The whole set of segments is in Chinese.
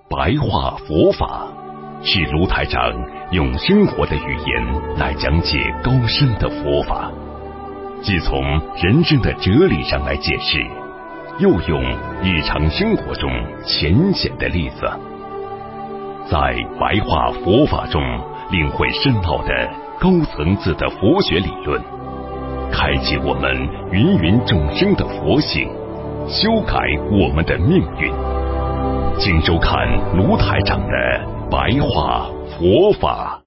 白话佛法，是卢台长用生活的语言来讲解高深的佛法，既从人生的哲理上来解释，又用日常生活中浅显的例子，在白话佛法中领会深奥的高层次的佛学理论，开启我们芸芸众生的佛性，修改我们的命运。请收看卢台长的白话佛法。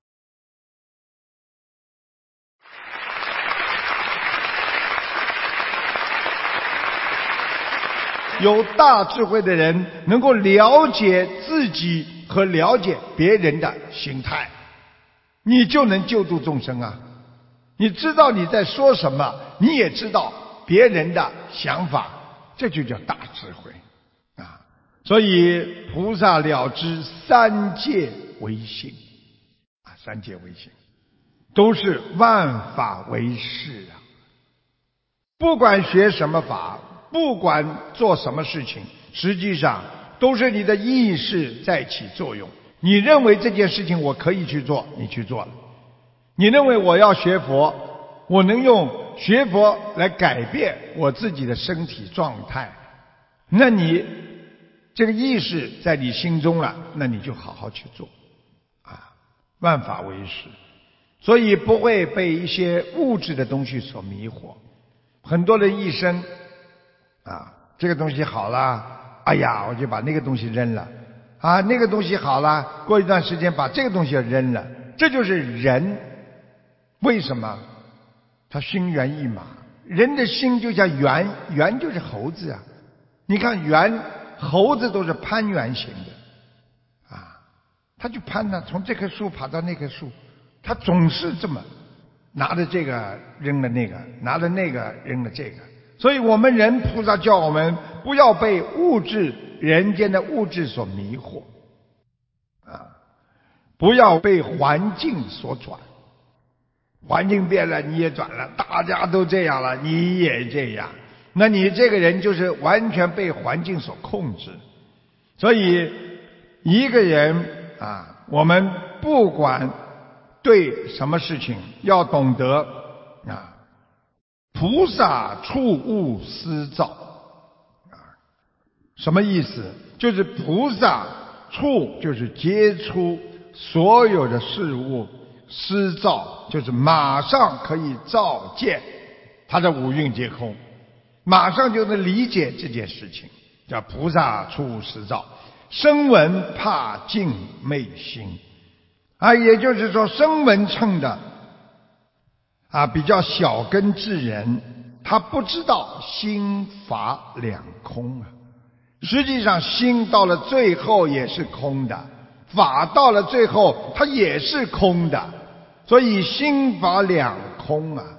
有大智慧的人能够了解自己和了解别人的心态，你就能救度众生啊！你知道你在说什么，你也知道别人的想法，这就叫大智慧啊！所以菩萨了知三界唯心啊，三界唯心都是万法唯识啊！不管学什么法，不管做什么事情，实际上都是你的意识在起作用。你认为这件事情我可以去做，你去做了；你认为我要学佛，我能用学佛来改变我自己的身体状态，那你这个意识在你心中了，那你就好好去做啊！万法唯识，所以不会被一些物质的东西所迷惑。很多人一生啊，这个东西好了，哎呀，我就把那个东西扔了啊，那个东西好了，过一段时间把这个东西扔了。这就是人为什么他心猿意马？人的心就像猿，猿就是猴子啊。你看猿，猴子都是攀援型的啊，他就攀呢，从这棵树爬到那棵树，他总是这么拿着这个扔了那个，拿着那个扔了这个。所以我们人，菩萨叫我们不要被物质人间的物质所迷惑啊，不要被环境所转。环境变了你也转了，大家都这样了你也这样，那你这个人就是完全被环境所控制。所以一个人啊，我们不管对什么事情要懂得啊，菩萨触物思造啊，什么意思？就是菩萨触就是接触所有的事物，思造就是马上可以照见他的五蕴皆空，马上就能理解这件事情，叫菩萨触物思造。声闻怕净昧心啊，也就是说声闻乘的啊比较小根之人，他不知道心法两空啊。实际上心到了最后也是空的，法到了最后它也是空的，所以心法两空啊！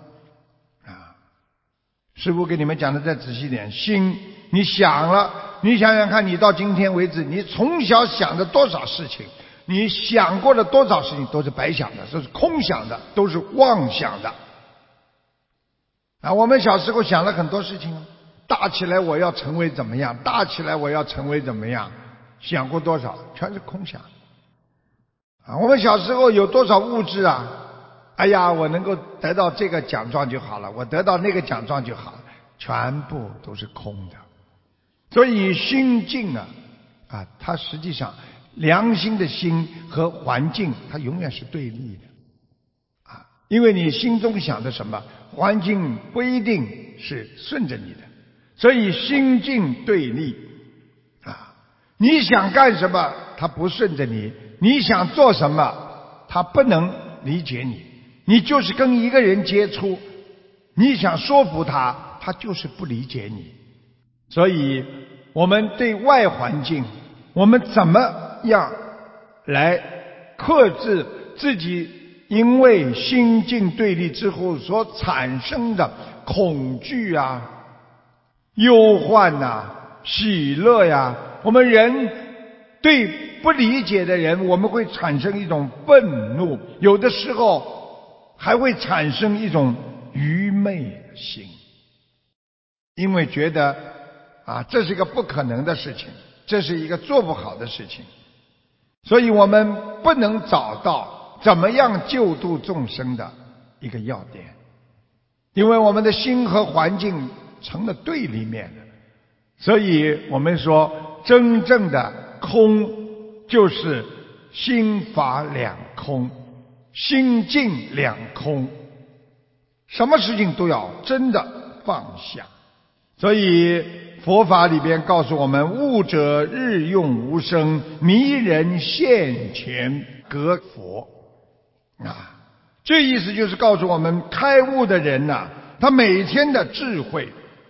师父给你们讲的再仔细点，心你想了，你想想看，你到今天为止，你从小想的多少事情，你想过的多少事情都是白想的，都是空想的，都是妄想的啊！我们小时候想了很多事情，大起来我要成为怎么样，大起来我要成为怎么样，想过多少？全是空想啊！我们小时候有多少物质啊？哎呀，我能够得到这个奖状就好了，我得到那个奖状就好了，全部都是空的。所以心境啊，它实际上良心的心和环境它永远是对立的啊，因为你心中想的什么，环境不一定是顺着你的，所以心境对立啊，你想干什么它不顺着你，你想做什么它不能理解你，你就是跟一个人接触，你想说服他，他就是不理解你。所以我们对外环境，我们怎么样来克制自己因为心境对立之后所产生的恐惧啊、忧患啊、喜乐呀？我们人对不理解的人，我们会产生一种愤怒，有的时候还会产生一种愚昧的心，因为觉得啊，这是一个不可能的事情，这是一个做不好的事情所以我们不能找到怎么样救度众生的一个要点，因为我们的心和环境成了对立面的。所以我们说真正的空就是心法两空，心境两空，什么事情都要真的放下。所以佛法里边告诉我们，悟者日用无声，迷人现前隔佛这意思就是告诉我们，开悟的人他每天的智慧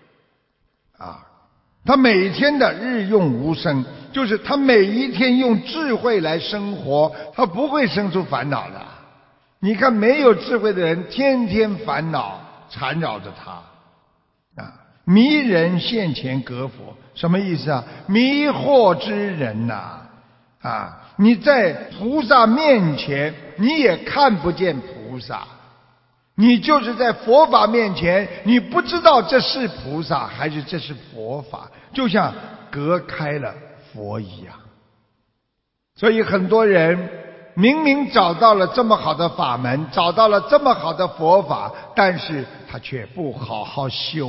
他每天的日用无声，就是他每一天用智慧来生活，他不会生出烦恼的。你看没有智慧的人，天天烦恼缠绕着他迷人现前隔佛，什么意思啊？迷惑之人你在菩萨面前你也看不见菩萨，你就是在佛法面前，你不知道这是菩萨还是这是佛法，就像隔开了佛一样。所以很多人明明找到了这么好的法门，找到了这么好的佛法，但是他却不好好修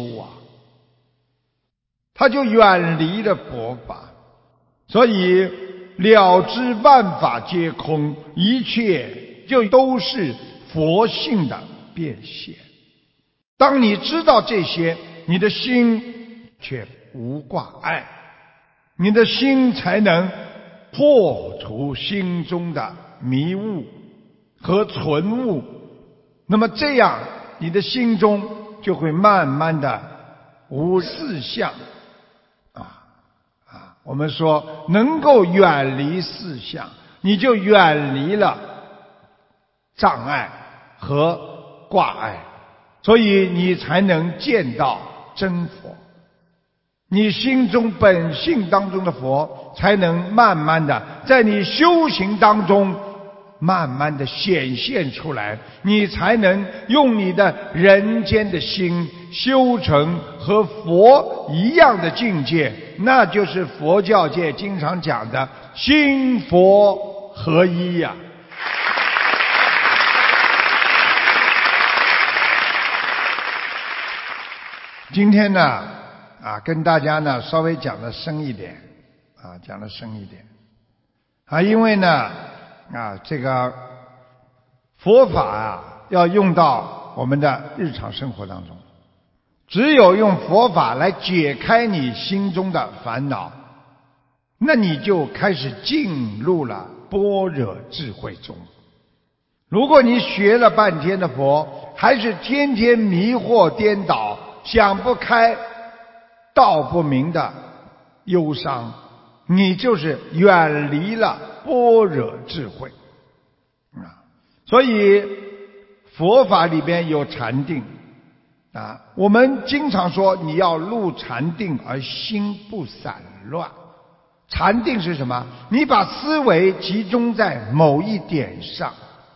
他就远离了佛法。所以了知万法皆空，一切就都是佛性的变现。当你知道这些，你的心却无挂碍，你的心才能破除心中的迷雾和存物。那么这样你的心中就会慢慢的无四相我们说能够远离四相，你就远离了障碍和挂碍，所以你才能见到真佛。你心中本性当中的佛才能慢慢的在你修行当中慢慢的显现出来，你才能用你的人间的心修成和佛一样的境界，那就是佛教界经常讲的心佛合一今天呢跟大家呢稍微讲得深一点因为呢这个佛法要用到我们的日常生活当中，只有用佛法来解开你心中的烦恼，那你就开始进入了般若智慧中。如果你学了半天的佛，还是天天迷惑颠倒，想不开道不明的忧伤，你就是远离了般若智慧所以佛法里边有禅定我们经常说你要入禅定而心不散乱。禅定是什么？你把思维集中在某一点上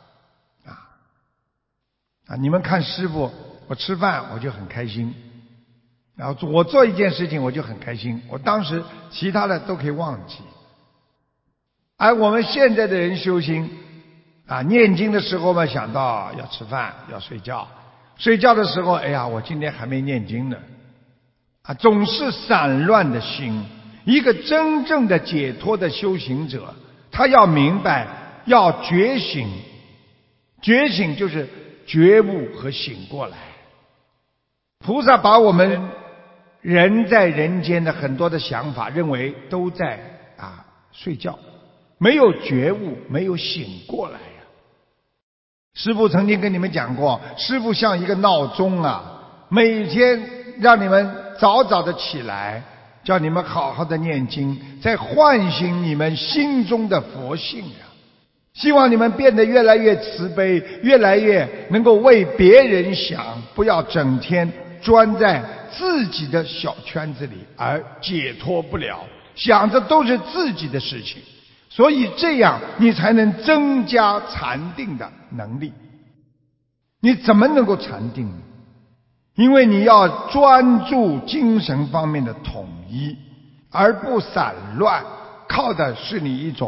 你们看师父，我吃饭我就很开心，然后我做一件事情我就很开心，我当时其他的都可以忘记。而我们现在的人修心念经的时候嘛，想到要吃饭要睡觉，睡觉的时候哎呀我今天还没念经呢总是散乱的心。一个真正的解脱的修行者，他要明白，要觉醒，觉醒就是觉悟和醒过来。菩萨把我们人在人间的很多的想法认为都在睡觉，没有觉悟，没有醒过来师父曾经跟你们讲过，师父像一个闹钟每天让你们早早的起来，叫你们好好的念经，在唤醒你们心中的佛性希望你们变得越来越慈悲，越来越能够为别人想，不要整天钻在自己的小圈子里而解脱不了，想着都是自己的事情。所以这样你才能增加禅定的能力。你怎么能够禅定呢？因为你要专注精神方面的统一，而不散乱，靠的是你一种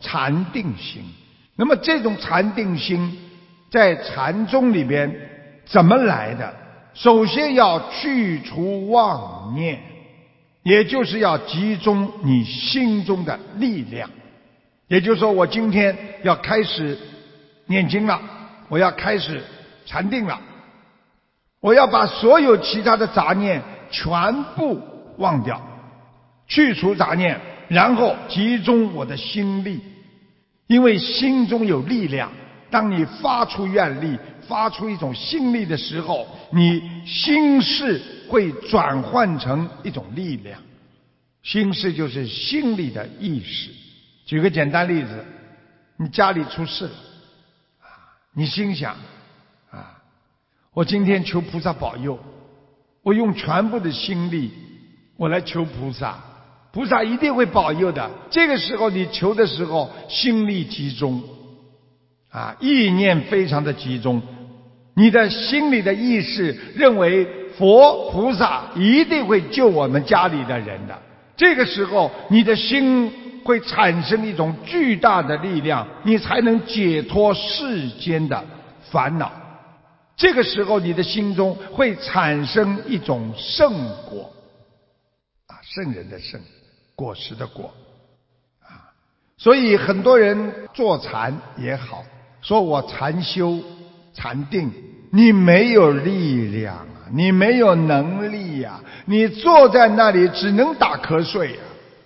禅定心。那么这种禅定心在禅宗里边怎么来的？首先要去除妄念，也就是要集中你心中的力量。也就是说，我今天要开始念经了，我要开始禅定了，我要把所有其他的杂念全部忘掉，去除杂念，然后集中我的心力。因为心中有力量，当你发出愿力，发出一种心力的时候，你心事会转换成一种力量。心事就是心里的意识。举个简单例子，你家里出事了，你心想我今天求菩萨保佑，我用全部的心力我来求菩萨，菩萨一定会保佑的。这个时候你求的时候心力集中意念非常的集中，你的心里的意识认为佛菩萨一定会救我们家里的人的。这个时候你的心会产生一种巨大的力量，你才能解脱世间的烦恼。这个时候你的心中会产生一种圣果圣人的圣，果实的果所以很多人坐禅也好，说我禅修禅定，你没有力量你没有能力你坐在那里只能打瞌睡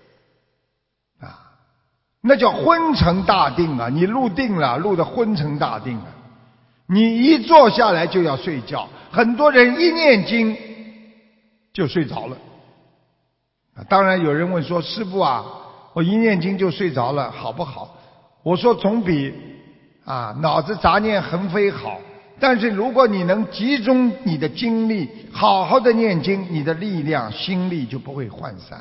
那叫昏沉大定你入定了，入的昏沉大定了，你一坐下来就要睡觉。很多人一念经就睡着了当然有人问说，师父我一念经就睡着了好不好？我说总比脑子杂念横飞好。但是如果你能集中你的精力好好的念经，你的力量心力就不会涣散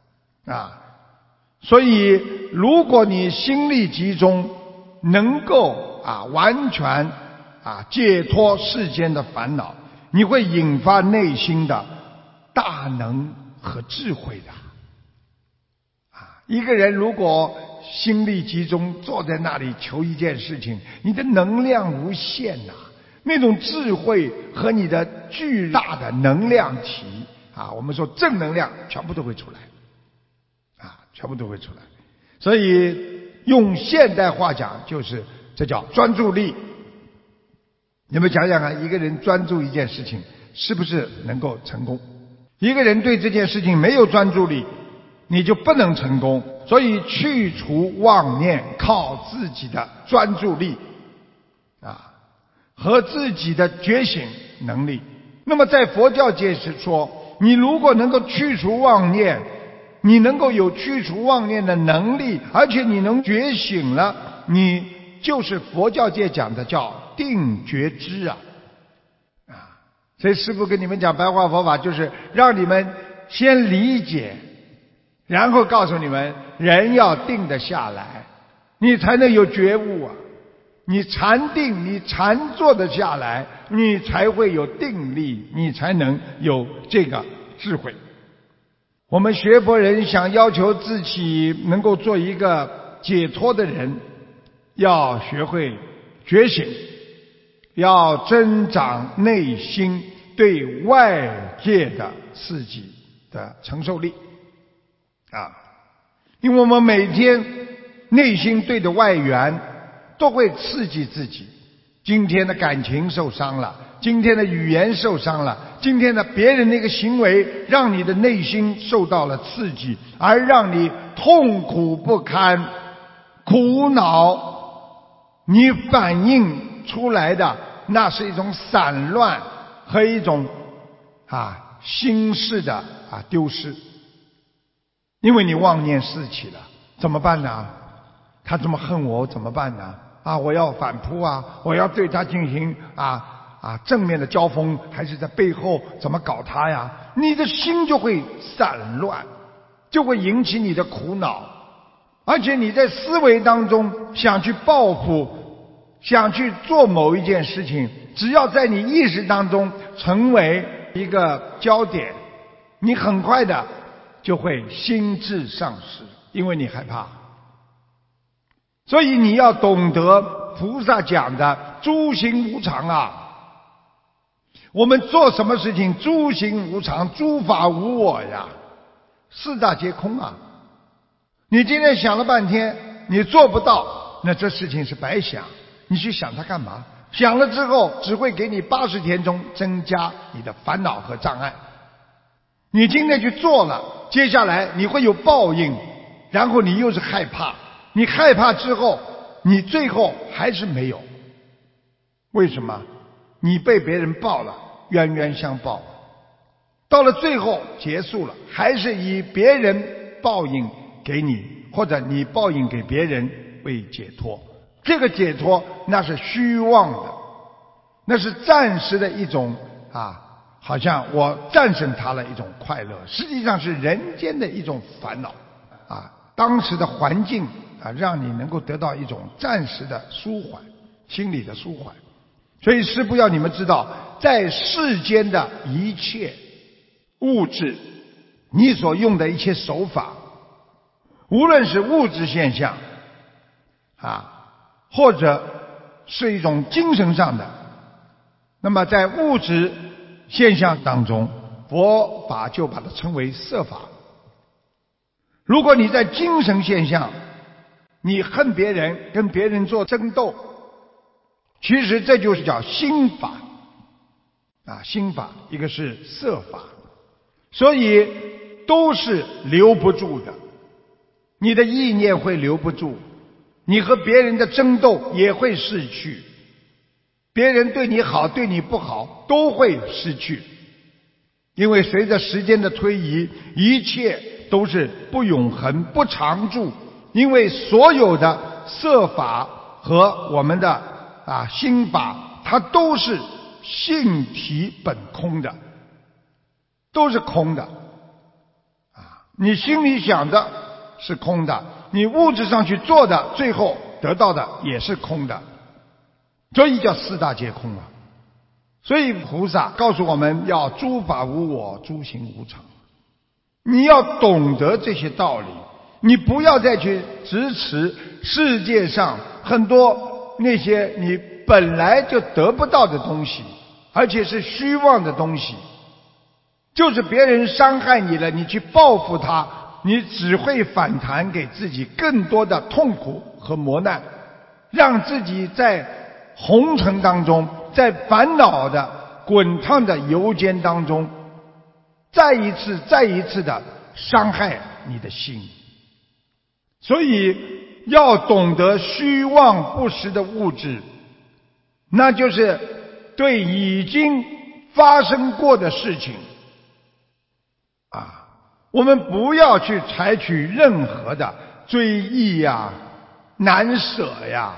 所以如果你心力集中，能够完全解脱世间的烦恼，你会引发内心的大能和智慧的一个人如果心力集中坐在那里求一件事情，你的能量无限那种智慧和你的巨大的能量体我们说正能量全部都会出来全部都会出来。所以用现代话讲，就是这叫专注力。你们想想看，一个人专注一件事情是不是能够成功？一个人对这件事情没有专注力，你就不能成功。所以去除妄念靠自己的专注力和自己的觉醒能力。那么在佛教界是说，你如果能够去除妄念，你能够有去除妄念的能力，而且你能觉醒了，你就是佛教界讲的叫定觉知所以师父跟你们讲白话佛法，就是让你们先理解，然后告诉你们人要定得下来，你才能有觉悟你禅定，你禅坐得下来，你才会有定力，你才能有这个智慧。我们学佛人想要求自己能够做一个解脱的人，要学会觉醒，要增长内心对外界的刺激的承受力因为我们每天内心对着外缘都会刺激自己，今天的感情受伤了，今天的语言受伤了，今天的别人的一个行为让你的内心受到了刺激，而让你痛苦不堪苦恼，你反映出来的那是一种散乱和一种心事的丢失。因为你妄念四起了，怎么办呢？他这么恨我怎么办呢？我要反扑我要对他进行正面的交锋，还是在背后怎么搞他呀？你的心就会散乱，就会引起你的苦恼，而且你在思维当中想去报复，想去做某一件事情，只要在你意识当中成为一个焦点，你很快的就会心智丧失，因为你害怕。 所以你要懂得菩萨讲的诸行无常啊。我们做什么事情诸行无常，诸法无我呀，四大皆空啊。你今天想了半天你做不到，那这事情是白想，你去想它干嘛？想了之后只会给你80天中增加你的烦恼和障碍。你今天去做了，接下来你会有报应，然后你又是害怕，你害怕之后你最后还是没有。为什么？你被别人报了，冤冤相报，到了最后结束了，还是以别人报应给你，或者你报应给别人为解脱。这个解脱那是虚妄的，那是暂时的一种好像我战胜它了一种快乐，实际上是人间的一种烦恼当时的环境让你能够得到一种暂时的舒缓，心理的舒缓。所以师父要你们知道，在世间的一切物质，你所用的一切手法，无论是物质现象或者是一种精神上的，那么在物质现象当中，佛法就把它称为色法。如果你在精神现象，你恨别人，跟别人做争斗，其实这就是叫心法心法，一个是色法，所以都是留不住的。你的意念会留不住，你和别人的争斗也会逝去，别人对你好对你不好都会失去，因为随着时间的推移，一切都是不永恒不常驻，因为所有的色法和我们的心法，它都是性体本空的，都是空的你心里想的是空的，你物质上去做的，最后得到的也是空的，所以叫四大皆空所以菩萨告诉我们要诸法无我，诸行无常。你要懂得这些道理，你不要再去支持世界上很多那些你本来就得不到的东西，而且是虚妄的东西。就是别人伤害你了，你去报复他，你只会反弹给自己更多的痛苦和磨难，让自己在红尘当中，在烦恼的滚烫的油煎当中，再一次的伤害你的心。所以要懂得虚妄不实的物质，那就是对已经发生过的事情我们不要去采取任何的追忆难舍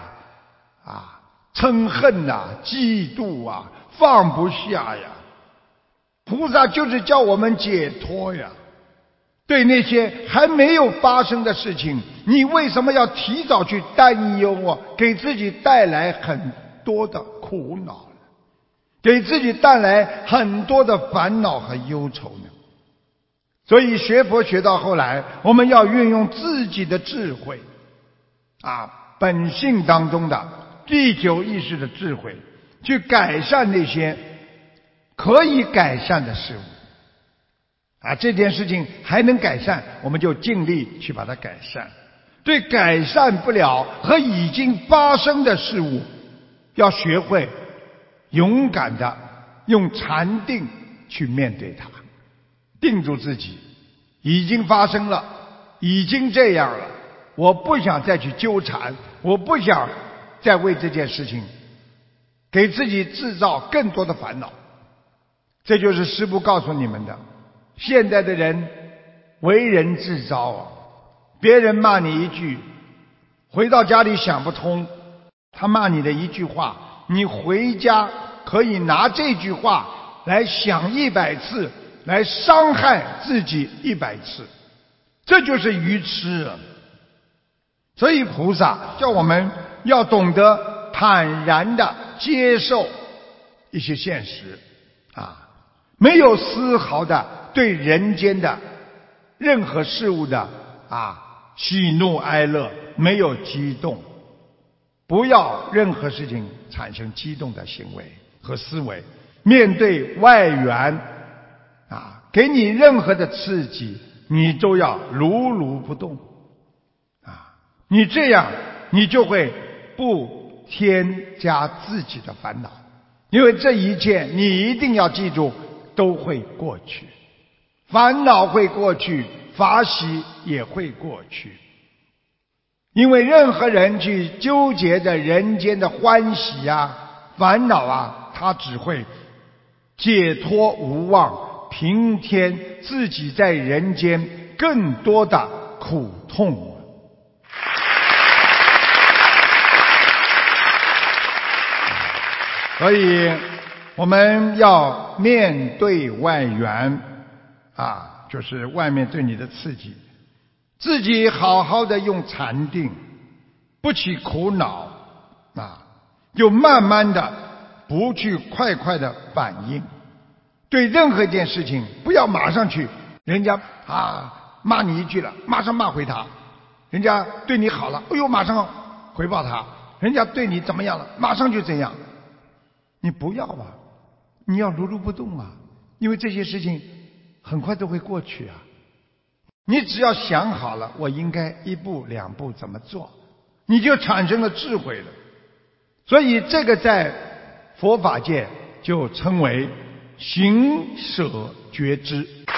嗔恨嫉妒放不下菩萨就是叫我们解脱对那些还没有发生的事情，你为什么要提早去担忧给自己带来很多的苦恼，给自己带来很多的烦恼和忧愁呢？所以学佛学到后来，我们要运用自己的智慧本性当中的第九意识的智慧，去改善那些可以改善的事物这件事情还能改善，我们就尽力去把它改善。对改善不了和已经发生的事物，要学会勇敢的用禅定去面对它，定住自己，已经发生了，已经这样了，我不想再去纠缠，我不想再为这件事情给自己制造更多的烦恼。这就是师父告诉你们的。现在的人为人自招别人骂你一句，回到家里想不通，他骂你的一句话，你回家可以拿这句话来想100次，来伤害自己100次，这就是愚痴所以菩萨叫我们要懂得坦然的接受一些现实没有丝毫的对人间的任何事物的喜怒哀乐没有激动， 不要任何事情产生激动的行为和思维。面对外缘给你任何的刺激，你都要如如不动你这样你就会不添加自己的烦恼，因为这一切你一定要记住都会过去，烦恼会过去，法喜也会过去。因为任何人去纠结着人间的欢喜烦恼他只会解脱无望，平添自己在人间更多的苦痛。所以我们要面对外缘就是外面对你的刺激，自己好好的用禅定，不起苦恼就慢慢的不去快的反应。对任何一件事情不要马上去，人家骂你一句了马上骂回他，人家对你好了马上回报他，人家对你怎么样了马上就怎样。你不要你要如如不动因为这些事情很快都会过去你只要想好了我应该一步两步怎么做，你就产生了智慧了。所以这个在佛法界就称为行舍觉知。